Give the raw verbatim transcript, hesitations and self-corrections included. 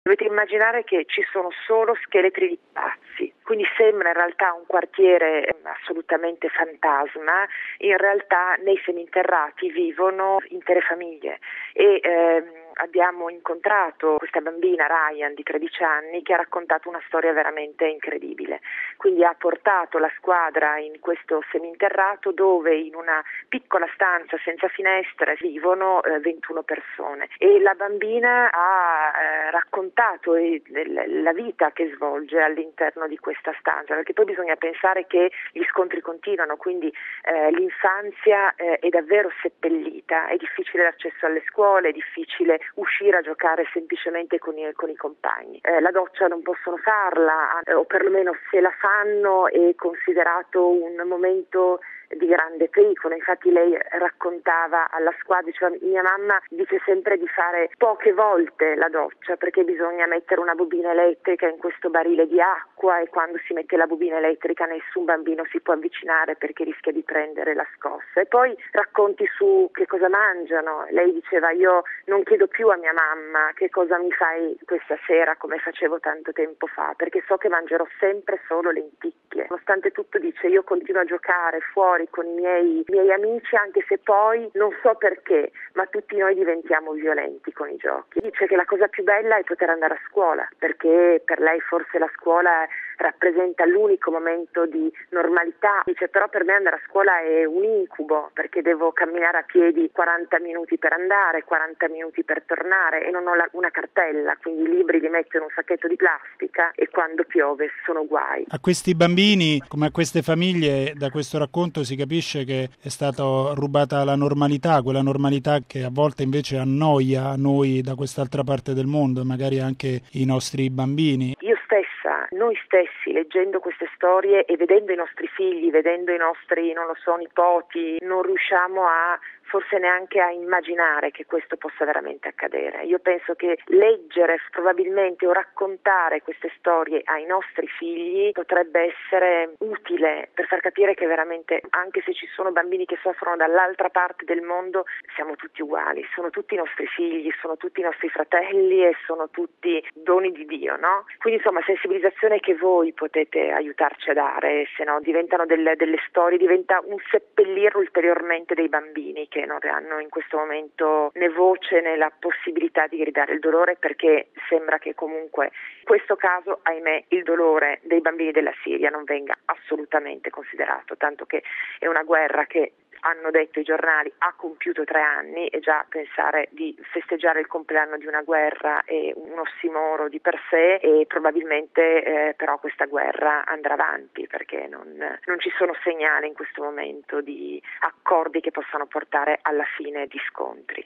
Dovete immaginare che ci sono solo scheletri di palazzi, quindi sembra in realtà un quartiere assolutamente fantasma. In realtà nei seminterrati vivono intere famiglie e ehm, abbiamo incontrato questa bambina Ryan di tredici anni che ha raccontato una storia veramente incredibile. Quindi ha portato la squadra in questo seminterrato dove in una piccola stanza senza finestre vivono eh, ventuno persone e la bambina ha eh, raccontato eh, la vita che svolge all'interno di questa stanza, perché poi bisogna pensare che gli scontri continuano, quindi eh, l'infanzia eh, è davvero seppellita, è difficile l'accesso alle scuole, è difficile uscire a giocare semplicemente con i, con i compagni. Eh, la doccia non possono farla, eh, o perlomeno se la fanno è considerato un momento di grande pericolo. Infatti lei raccontava alla squadra, diceva, mia mamma dice sempre di fare poche volte la doccia perché bisogna mettere una bobina elettrica in questo barile di acqua e quando si mette la bobina elettrica nessun bambino si può avvicinare perché rischia di prendere la scossa. E poi racconti su che cosa mangiano. Lei diceva, io non chiedo più a mia mamma che cosa mi fai questa sera come facevo tanto tempo fa perché so che mangerò sempre solo lenticchie. Nonostante tutto dice, io continuo a giocare fuori con i miei, miei amici anche se poi non so perché, ma tutti noi diventiamo violenti con i giochi. Dice che la cosa più bella è poter andare a scuola perché per lei forse la scuola rappresenta l'unico momento di normalità. Dice però per me andare a scuola è un incubo perché devo camminare a piedi quaranta minuti per andare, quaranta minuti per tornare e non ho la, una cartella, quindi i libri li metto in un sacchetto di plastica e quando piove sono guai. A questi bambini come a queste famiglie da questo racconto si capisce che è stata rubata la normalità, quella normalità che a volte invece annoia noi da quest'altra parte del mondo, magari anche i nostri bambini. Io stessa, noi stessi, leggendo queste storie e vedendo i nostri figli, vedendo i nostri, non lo so, nipoti, non riusciamo a forse neanche a immaginare che questo possa veramente accadere. Io penso che leggere probabilmente o raccontare queste storie ai nostri figli potrebbe essere utile per far capire che veramente, anche se ci sono bambini che soffrono dall'altra parte del mondo, siamo tutti uguali, sono tutti i nostri figli, sono tutti i nostri fratelli e sono tutti doni di Dio, no? Quindi insomma sensibilizzazione che voi potete aiutarci a dare, se no diventano delle, delle storie, diventa un seppellire ulteriormente dei bambini che non hanno in questo momento né voce né la possibilità di gridare il dolore perché sembra che comunque in questo caso, ahimè, il dolore dei bambini della Siria non venga assolutamente considerato, tanto che è una guerra che hanno detto i giornali ha compiuto tre anni e già pensare di festeggiare il compleanno di una guerra è un ossimoro di per sé e probabilmente eh, però questa guerra andrà avanti perché non, non ci sono segnali in questo momento di accordi che possano portare alla fine di scontri.